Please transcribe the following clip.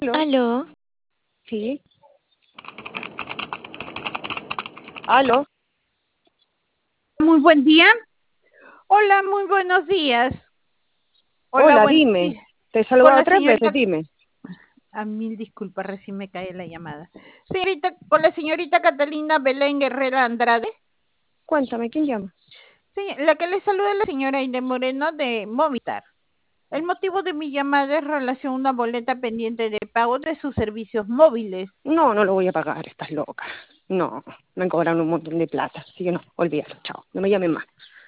Aló, Aló, sí, aló. Muy buen día. Hola, muy buenos días. Hola, Hola, buenos dime. días. Te he Con saludado la tres veces, señorita, dime. mil disculpas, recién me cae la llamada. Señorita, con la señorita Catalina Belén Guerrera Andrade. Cuéntame, ¿quién llama? Sí, la que le saluda es la señora Aide Moreno de Movistar. El motivo de mi llamada es relación a una boleta pendiente de pago de sus servicios móviles. No, no lo voy a pagar, estás loca. No, me han cobrado un montón de plata, así que no, olvídalo, chao. No me llamen más.